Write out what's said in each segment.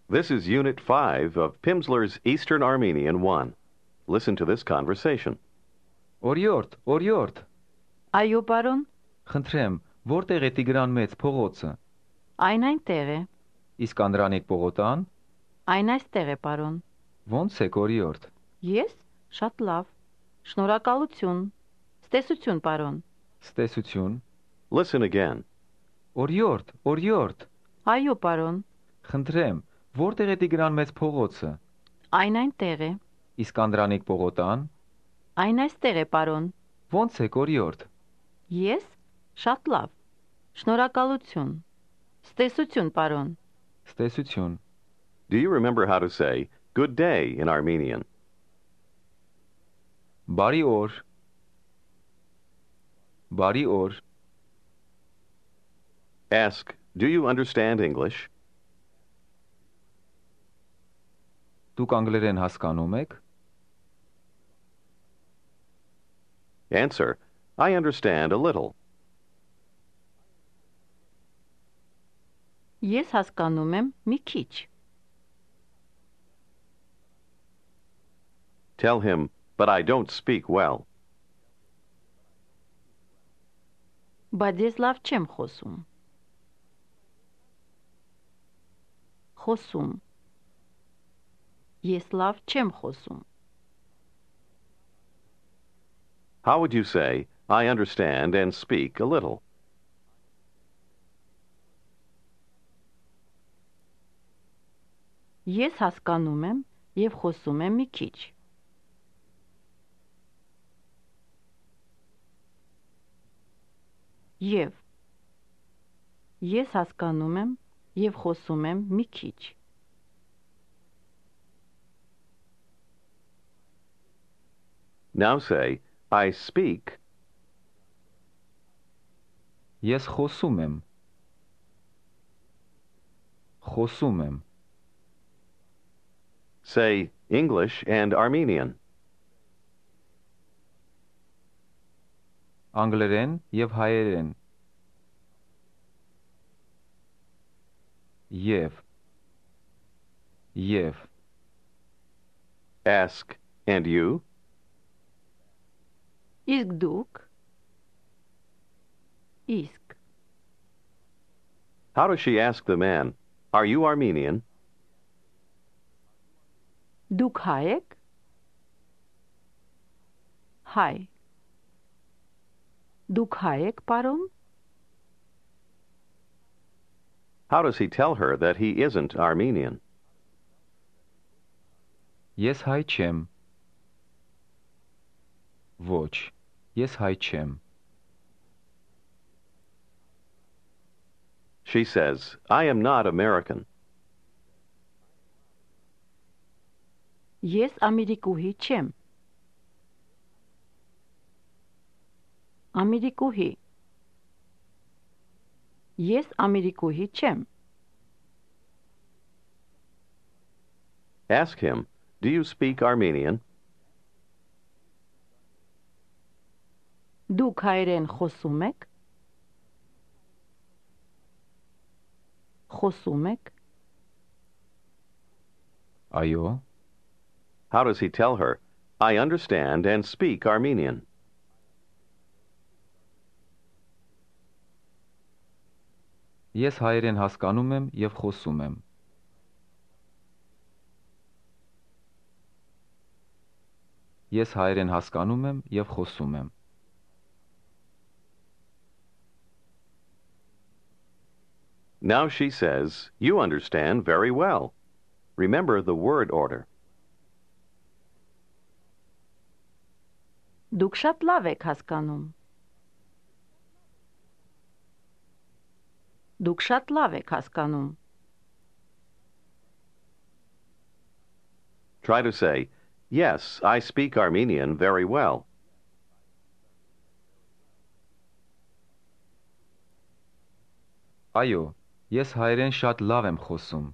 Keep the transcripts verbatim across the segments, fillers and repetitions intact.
This is Unit five of Pimsleur's Eastern Armenian one. Listen to this conversation. Օրիորդ, օրիորդ, Այո, պարոն, խնդրեմ, որտեղ է Տիգրան մեծ փողոցը։ այն այնտեղ է, Իսկ Անդրանիկ պողոտան։ այն այստեղ է, պարոն։ Ոնց եք, օրիորդ։ Ես շատ լավ։ Շնորհակալություն։ Ստեսություն, պարոն։ Ստեսություն։ Listen again. Օրիորդ, օրիորդ, Այո, պարոն, խնդրեմ, որտեղ է Տիգրան մեծ փողոցը։ այն այնտեղ է, Իսկ Անդրանիկ պողոտան։ այն այստեղ է, պարոն։ Ոնց եք, օրիորդ։ Ես շատ լավ։ Շնորհակալություն։ Ստեսություն, պարոն։ Ստեսություն։ Do you remember how to say good day in Armenian? Բարի օր։ Բարի օր։ Ask, do you understand English? Դուք անգլերեն հասկանում եք։ Answer, I understand a little. Ես հասկանում եմ մի քիչ։ Tell him, but I don't speak well. Բայց ես լավ չեմ խոսում։ Խոսում։ Ես լավ չեմ խոսում։ How would you say, I understand and speak a little? Ես հասկանում եմ եւ խոսում եմ մի քիչ։ Եվ ես հասկանում եմ եւ խոսում եմ մի քիչ։ Now say, I speak, Ես խոսում եմ։ Խոսում եմ։ say English and Armenian. Անգլերեն եւ հայերեն։ Եվ Եվ Ask, and you? Իսկ դուք Իսկ How does she ask the man, are you Armenian? Դուք հայ եք Հայ Դուք հայ եք, պարոն How does he tell her that he isn't Armenian? Ես հայ չեմ։ Ոչ, ես հայ չեմ։ She says, I am not American. Ես ամերիկուհի չեմ Ամերիկուհի Ես ամերիկուհի չեմ Ask him, do you speak Armenian? Դուք հայերեն խոսում եք Խոսում եք Այո։ How does he tell her, I understand and speak Armenian? Ես հայերեն հասկանում եմ եւ խոսում եմ։ Ես հայերեն հասկանում եմ եւ խոսում եմ։ Now she says, you understand very well. Remember the word order. Դուք շատ լավ եք հասկանում Դուք շատ լավ եք հասկանում Try to say, yes, I speak Armenian very well. Այո, ես հայերեն շատ լավ եմ խոսում։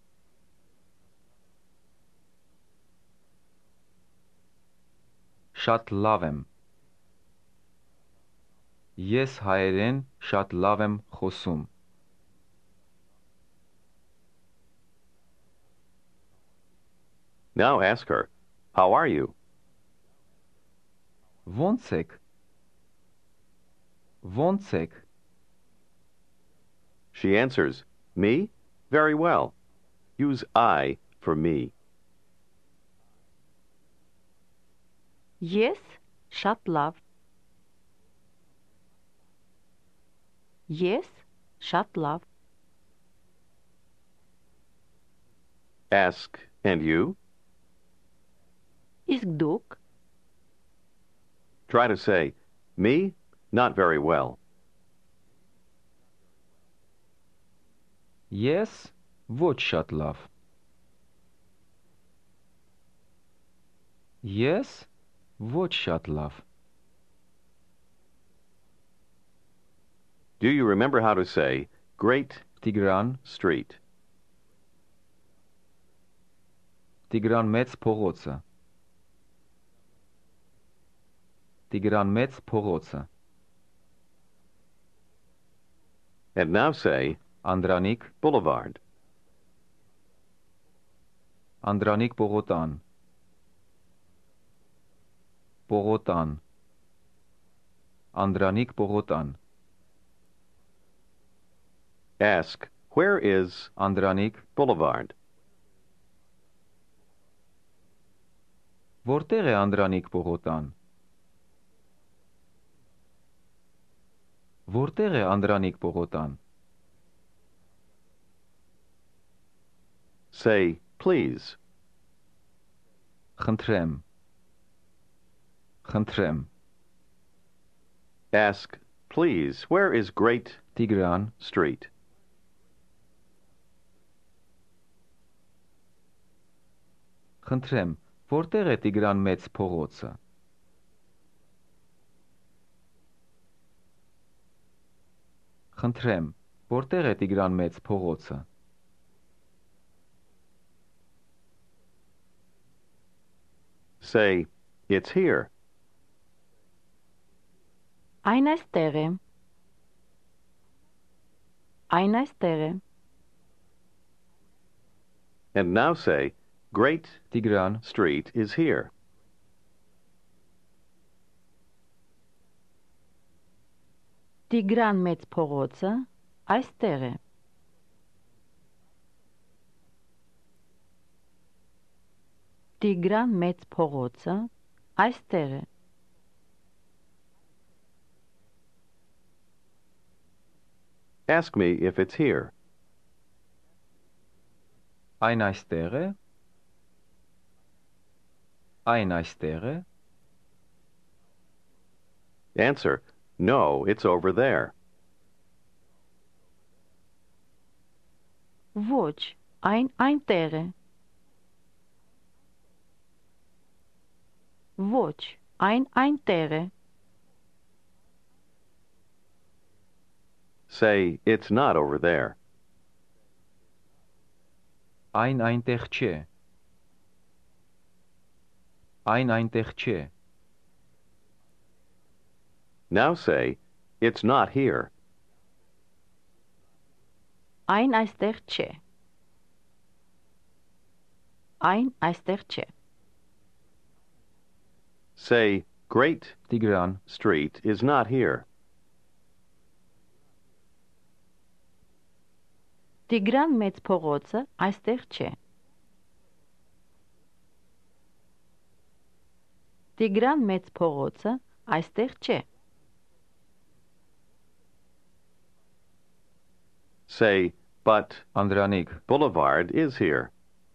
Շատ լավ եմ։ Ես հայերեն շատ լավ եմ խոսում։ Now ask her, how are you? Ոնց եք? Ոնց եք? She answers, me? Very well. Use I for me. Ես շատ լավ. Ես շատ լավ. Ask, and you? Իսկ դուք? Try to say, me? Not very well. Ես ոչ շատ լավ. Ես ոչ շատ լավ. Do you remember how to say, Great Տիգրան, Street? Տիգրան մեծ փողոցը. Տիգրան մեծ փողոցը. And now say, Անդրանիկ, Boulevard. Անդրանիկ պողոտան. Պողոտան. Անդրանիկ պողոտան. Ask, where is Անդրանիկ, Boulevard? որտեղ է Անդրանիկ պողոտան? Որտեղ է Անդրանիկ պողոտան? Say, please. Խնդրեմ. Խնդրեմ. Ask, please, where is Great Տիգրան, Street? խնդրեմ, որտեղ է Տիգրան մեծ փողոցը? Խնդրեմ, որտեղ է Տիգրան մեծ փողոցը? Say, it's here. Այն այստեղ է. Այն այստեղ է. And now say, Great Տիգրան, Street is here. Տիգրան մեծ փողոցը այստեղ է. Տիգրան մեծ փողոցը այստեղ է. Ask me if it's here. այն այստեղ է? Այն այստեղ է? Answer, no, it's over there. Ոչ, այն այնտեղ է. Ոչ, այն այնտեղ է. Say, it's not over there. Այն այնտեղ չէ. Այն այնտեղ չէ. Now say, it's not here. Այն այստեղ չէ. Այն այստեղ չէ. Say, Great Տիգրան, Street is not here. Տիգրան մեծ փողոցը այստեղ չէ. Տիգրան մեծ փողոցը այստեղ չէ. Say, but Անդրանիկ, Boulevard is here.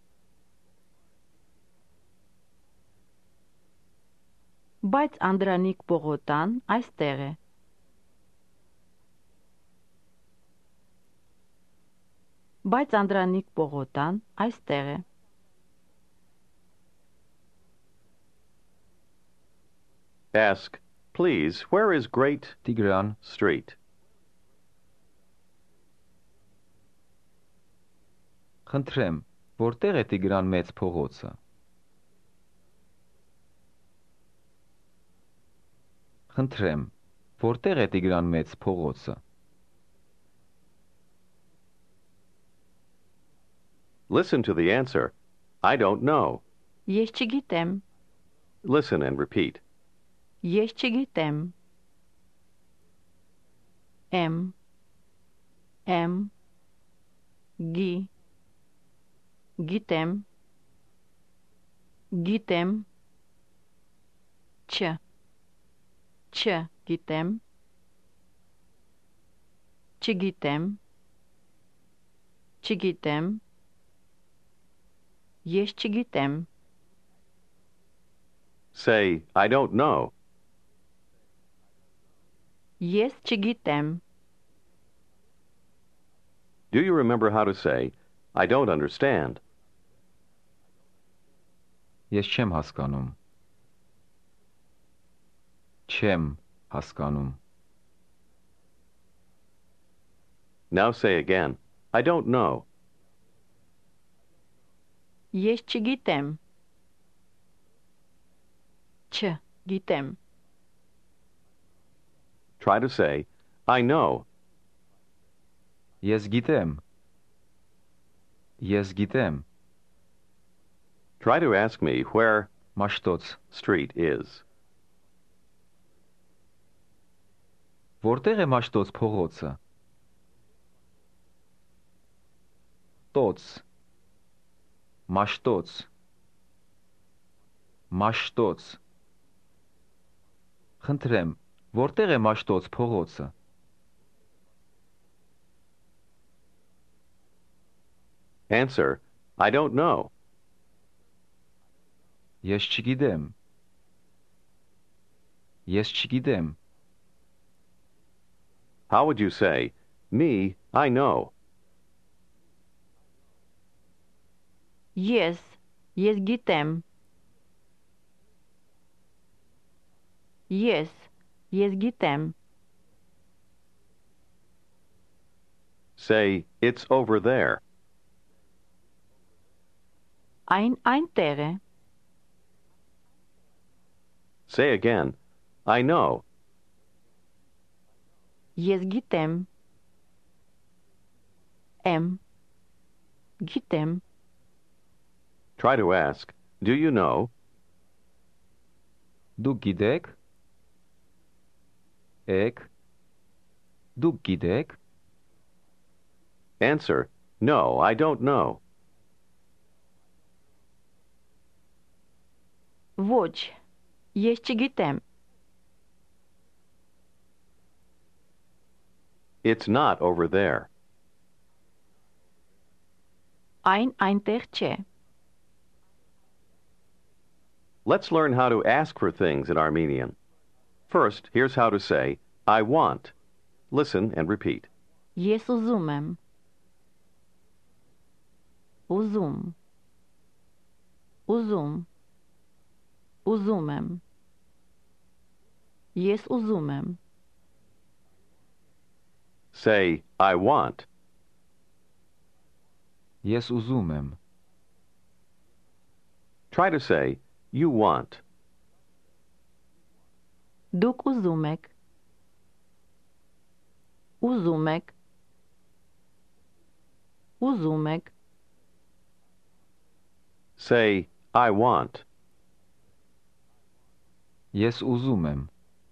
Բայց Անդրանիկ Պողոտան այստեղ է. Բայց Անդրանիկ Պողոտան այստեղ է. Ask, please, where is Great Տիգրան, Street? խնդրեմ, որտեղ է Տիգրան մեծ փողոցը? Խնդրեմ, որտեղ է Տիգրան մեծ փողոցը? Listen to the answer. I don't know. Ես չգիտեմ, Listen and repeat. ես չգիտեմ, եմ, եմ, գի, գիտեմ, գիտեմ, չ, չ գիտեմ, չգիտեմ, չգիտեմ, ես չգիտեմ, Say, I don't know. ես չգիտեմ, Do you remember how to say, I don't understand? Ես չեմ հասկանում։ Չեմ հասկանում։ Now say again, I don't know. ես չգիտեմ, չ գիտեմ, Try to say, I know. Ես գիտեմ։ Ես գիտեմ։ Try to ask me where Մաշտոց։ street is. Որտեղ է Մաշտոց փողոցը։ Տոց։ Մաշտոց։ Մաշտոց։ Խնդրեմ, որտեղ է Մաշտոց փողոցը։ Answer, I don't know. Ես չգիտեմ։ Ես չգիտեմ։ How would you say, me, I know? ես, ես գիտեմ, ես, ես գիտեմ, Say, it's over there. այն այնտեղ է, Say again, I know. ես գիտեմ, եմ, գիտեմ, Try to ask, do you know? Դուք գիտեք։ Եք։ Դուք գիտեք։ Answer, no, I don't know. ոչ, ես չգիտեմ, It's not over there. այն այնտեղ չէ, Let's learn how to ask for things in Armenian. First, here's how to say, I want. Listen and repeat. ես ուզում եմ, ուզում, ուզում, ուզում եմ, ես ուզում եմ, Say, I want. Ես ուզում եմ։ Try to say, you want. դուք ուզում եք, ուզում եք, ուզում եք, Say, I want. Ես ուզում եմ։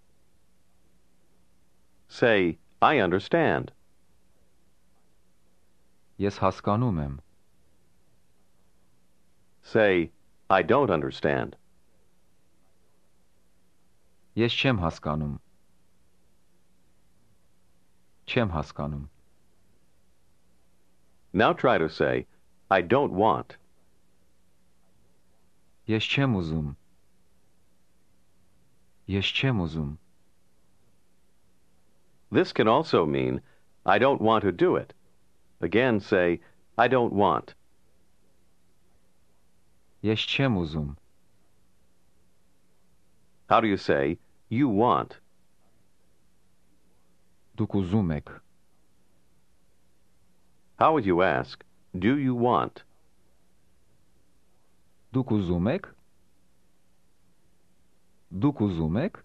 Say, I understand. Ես հասկանում եմ։ Say, I don't understand. Ես չեմ հասկանում։ Չեմ հասկանում։ Now try to say, I don't want. Ես չեմ ուզում։ Ես չեմ ուզում։ This can also mean, I don't want to do it. Again, say, I don't want. Ես չեմ ուզում։ How do you say, you want? Դուք ուզում եք։ How would you ask, do you want? Դուք ուզում եք։ Դուք ուզում եք։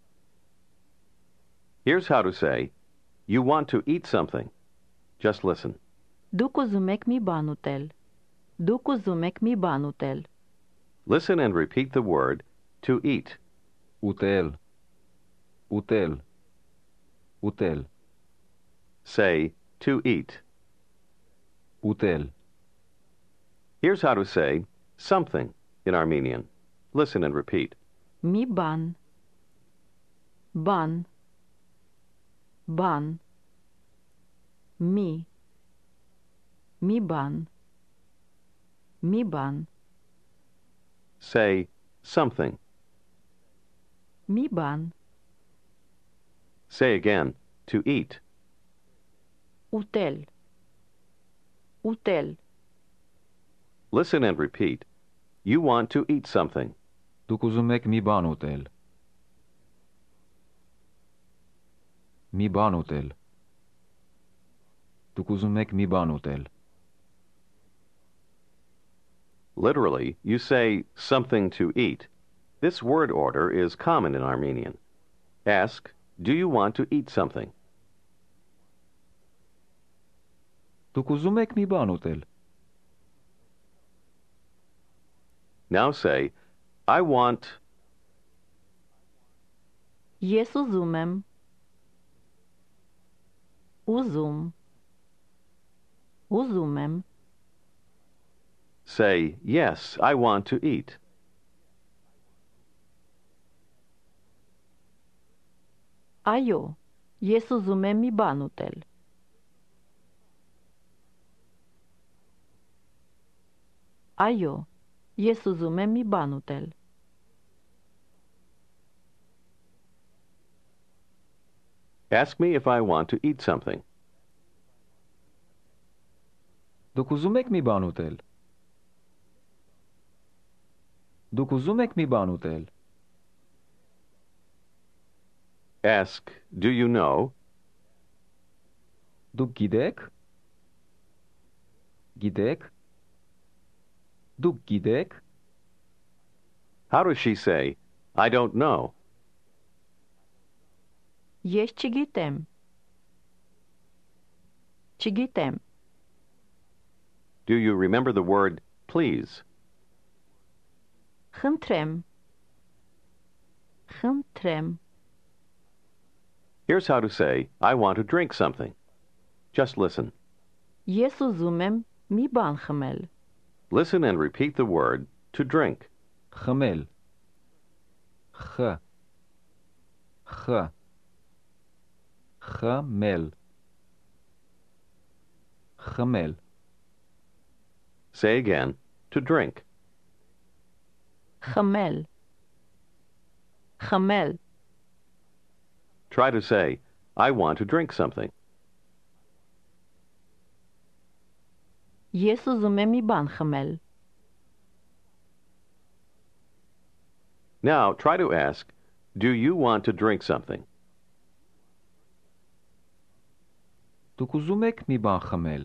Here's how to say, you want to eat something. Just listen. դուք ուզում եք մի բան ուտել, դուք ուզում եք մի բան ուտել, Listen and repeat the word to eat. Ուտել, ուտել, ուտել, Say to eat. ուտել, Here's how to say something in Armenian. Listen and repeat. մի բան, բան, բան, մի, մի բան, մի բան, Say something. մի բան, Say again to eat. ուտել, ուտել, Listen and repeat. You want to eat something. դուք ուզում եք մի բան ուտել, մի բան ուտել, դուք ուզում եք մի բան ուտել, Literally, you say something to eat. This word order is common in Armenian. Ask, do you want to eat something? դուք ուզում եք մի բան ուտել, Now say, I want, ես ուզում եմ, ուզում, ուզում եմ, say, yes, I want to eat. այո, ես ուզում եմ մի բան ուտել, այո, ես ուզում եմ մի բան ուտել, Ask me if I want to eat something. դուք ուզում եք մի բան ուտել, դուք ուզում եք մի բան ուտել, Ask, do you know? դուք գիտեք, գիտեք, դուք գիտեք, How does she say, I don't know? ես չգիտեմ, չգիտեմ, Do you remember the word please? խնդրեմ, խնդրեմ, Here's how to say, I want to drink something. Just listen. ես ուզում եմ մի բան խմել, Listen and repeat the word to drink. խմել, խ, խ, խմել, խմել, Say again, to drink. խմել, խմել, Try to say, I want to drink something. ես ուզում եմ մի բան խմել, Now try to ask, do you want to drink something? դուք ուզում եք մի բան խմել,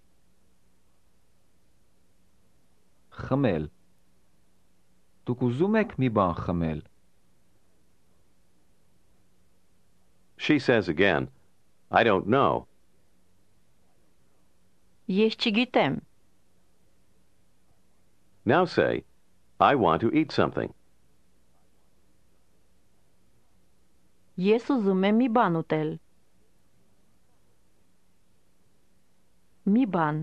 խմել, դուք ուզում եք մի բան խմել, She says again, I don't know. ես չգիտեմ, Now say, I want to eat something. ես ուզում եմ մի բան ուտել, մի բան,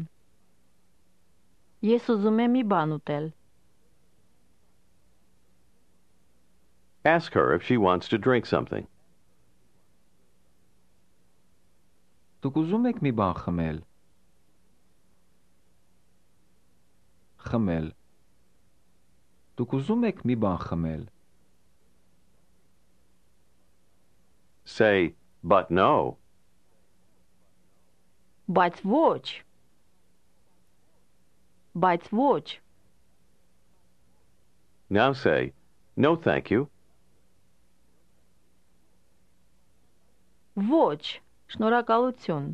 ես ուզում եմ մի բան ուտել, Ask her if she wants to drink something. դուք ուզում եք մի բան խմել, խմել, դուք ուզում եք մի բան խմել, Say, but no. բայց ոչ, բայց ոչ, Now say, no thank you. ոչ, շնորհակալություն,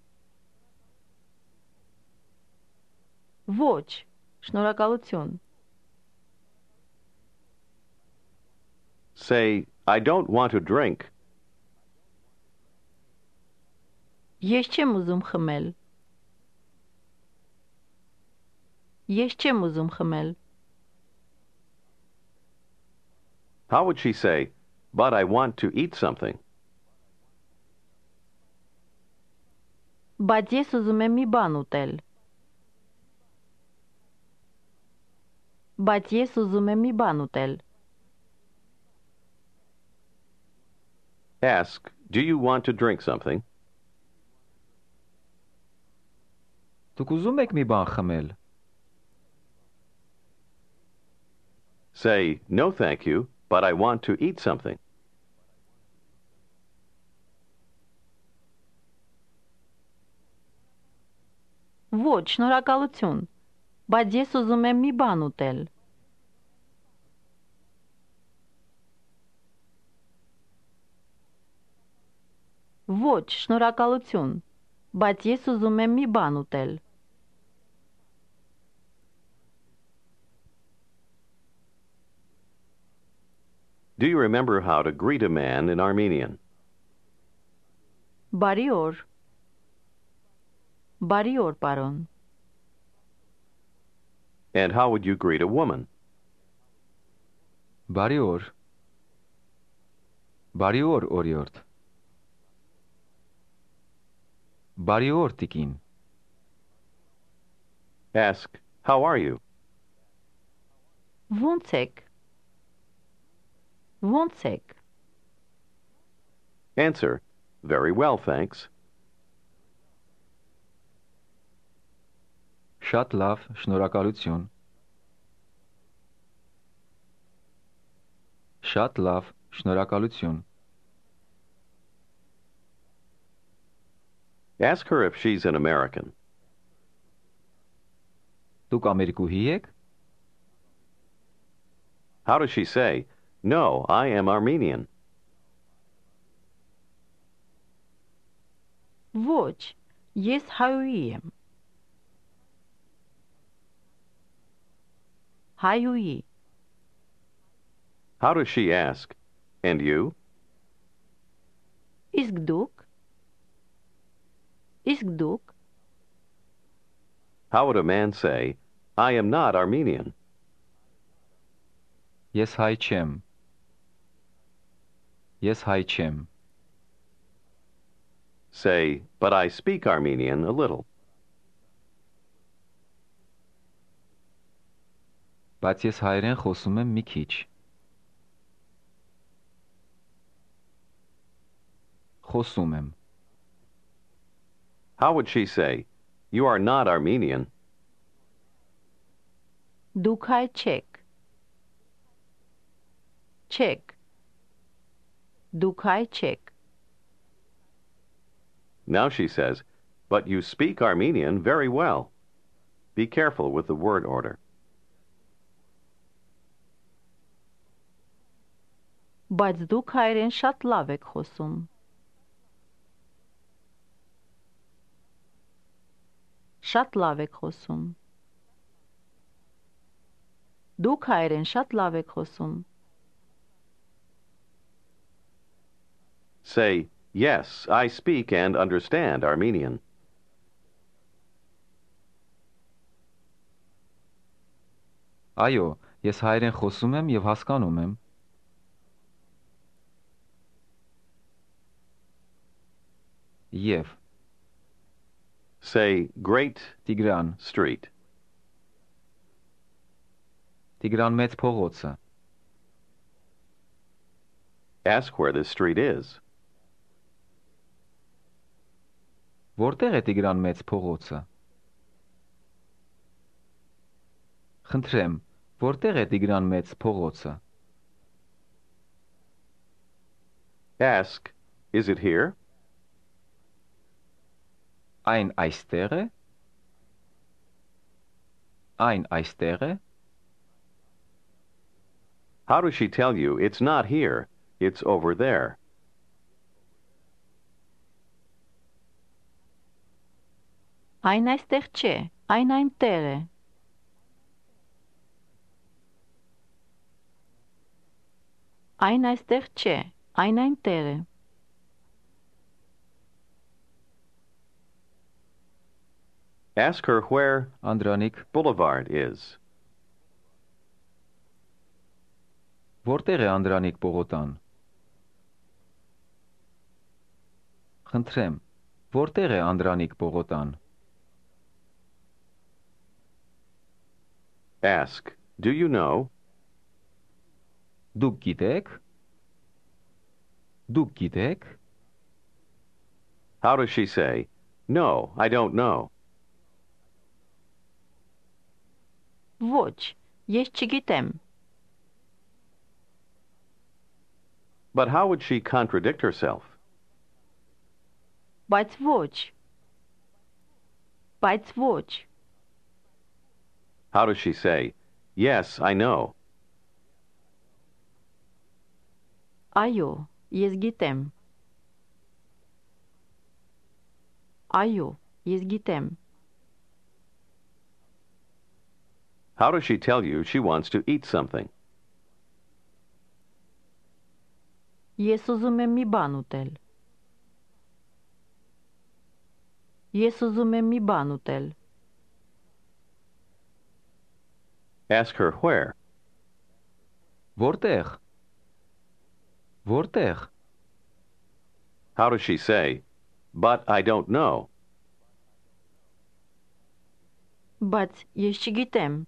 ոչ, շնորհակալություն, Say, I don't want to drink. ես չեմ ուզում խմել, ես չեմ ուզում խմել, How would she say, but I want to eat something? Բայց ես ուզում եմ մի բան ուտել։ Բայց ես ուզում եմ մի բան ուտել։ Ask, do you want to drink something? Դուք ուզում եք մի բան խմել։ Say, no thank you, but I want to eat something. Ոչ, շնորհակալություն, բայց ես ուզում եմ մի բան ուտել։ Ոչ, շնորհակալություն, բայց ես ուզում եմ մի բան ուտել։ Do you remember how to greet a man in Armenian? Բարի օր։ Բարի օր, պարոն։ And how would you greet a woman? Բարի օր։ Բարի օր, օրիորդ։ Բարի օր, տիկին։ Ask, how are you? Ոնց եք։ Ոնց եք։ Answer, very well, thanks. Շատ լավ, շնորհակալություն։ Շատ լավ, շնորհակալություն։ Ask her if she's an American. Դուք ամերիկուհի եք։ How does she say, no, I am Armenian? Ոչ, ես հայուհի եմ։ Հայուհի։ How does she ask, and you? Իսկ դուք։ Իսկ դուք։ How would a man say, I am not Armenian? Ես հայ չեմ։ Ես հայ չեմ։ Say, but I speak Armenian a little. Բայց ես հայերեն խոսում եմ մի քիչ։ Խոսում եմ։ How would she say, you are not Armenian? Դուք հայ չեք։ Չեք։ Դուք հայ չեք։ Now she says, but you speak Armenian very well. Be careful with the word order. Բայց դուք հայերեն շատ լավ եք խոսում։ Շատ լավ եք խոսում։ Դուք հայերեն շատ լավ եք խոսում։ Say, yes, I speak and understand Armenian. Այո, ես հայերեն խոսում եմ եւ հասկանում եմ։ Եվ Say, great Տիգրան, street. Տիգրան մեծ փողոցը։ Ask where this street is. Որտեղ է Տիգրան մեծ փողոցը։ Խնդրեմ, որտեղ է Տիգրան մեծ փողոցը։ Ask, is it here? Այն այստեղ է։ Այն այստեղ է։ How does she tell you it's not here, it's over there? Այն այստեղ չէ, այն այնտեղ է։ Այն այստեղ չէ, այն այնտեղ է։ Ask her where Անդրանիկ, Boulevard is. Որտեղ է Անդրանիկ Պողոտան։ Խնդրեմ, որտեղ է Անդրանիկ Պողոտան։ Ask, do you know? Դուք գիտեք։ Դուք գիտեք։ How does she say, no, I don't know? Ոչ, ես չգիտեմ։ But how would she contradict herself? Բայց ոչ։ Բայց ոչ։ How does she say, yes, I know? Այո, ես գիտեմ։ Այո, ես գիտեմ։ How does she tell you she wants to eat something? Ես ուզում եմ մի բան ուտել։ Ես ուզում եմ մի բան ուտել։ Ask her where. Որտեղ։ Որտեղ։ How does she say, but I don't know? Բայց ես չգիտեմ։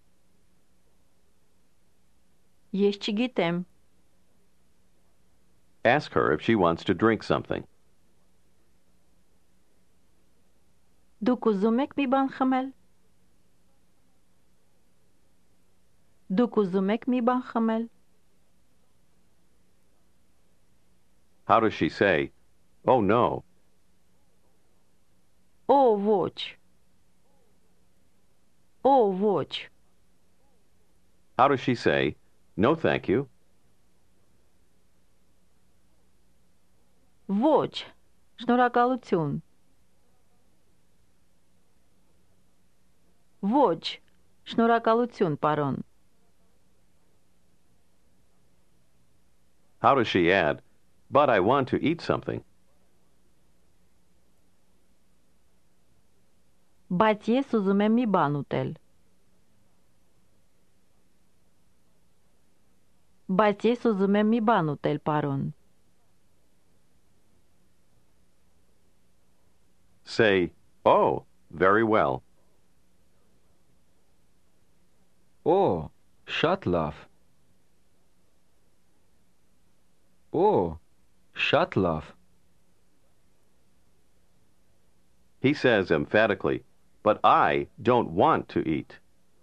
Ես չգիտեմ։ Ask her if she wants to drink something. Դուք ուզում եք մի բան խմել։ Դուք ուզում եք մի բան խմել։ How does she say, oh no? Օ, ոչ։ Օ, ոչ։ How does she say, no thank you? Ոչ, շնորհակալություն։ Ոչ, շնորհակալություն, պարոն։ How does she add, but I want to eat something? Բայց ես ուզում եմ մի բան ուտել։ Բայց ես ուզում եմ մի բան ուտել, պարոն։ Say, oh, very well. Օ, շատ լավ։ Օ, շատ լավ։ He says emphatically, but I don't want to eat.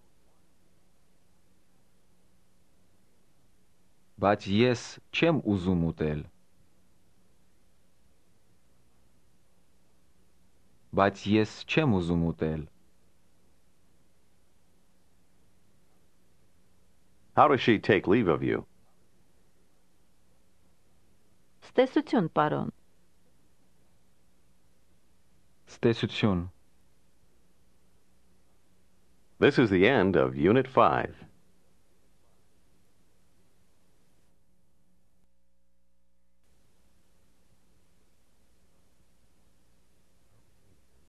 Բայց ես չեմ ուզում ուտել։ Բայց ես չեմ ուզում ուտել։ How does she take leave of you? Ստեսություն, պարոն։ Ստեսություն։ This is the end of Unit five.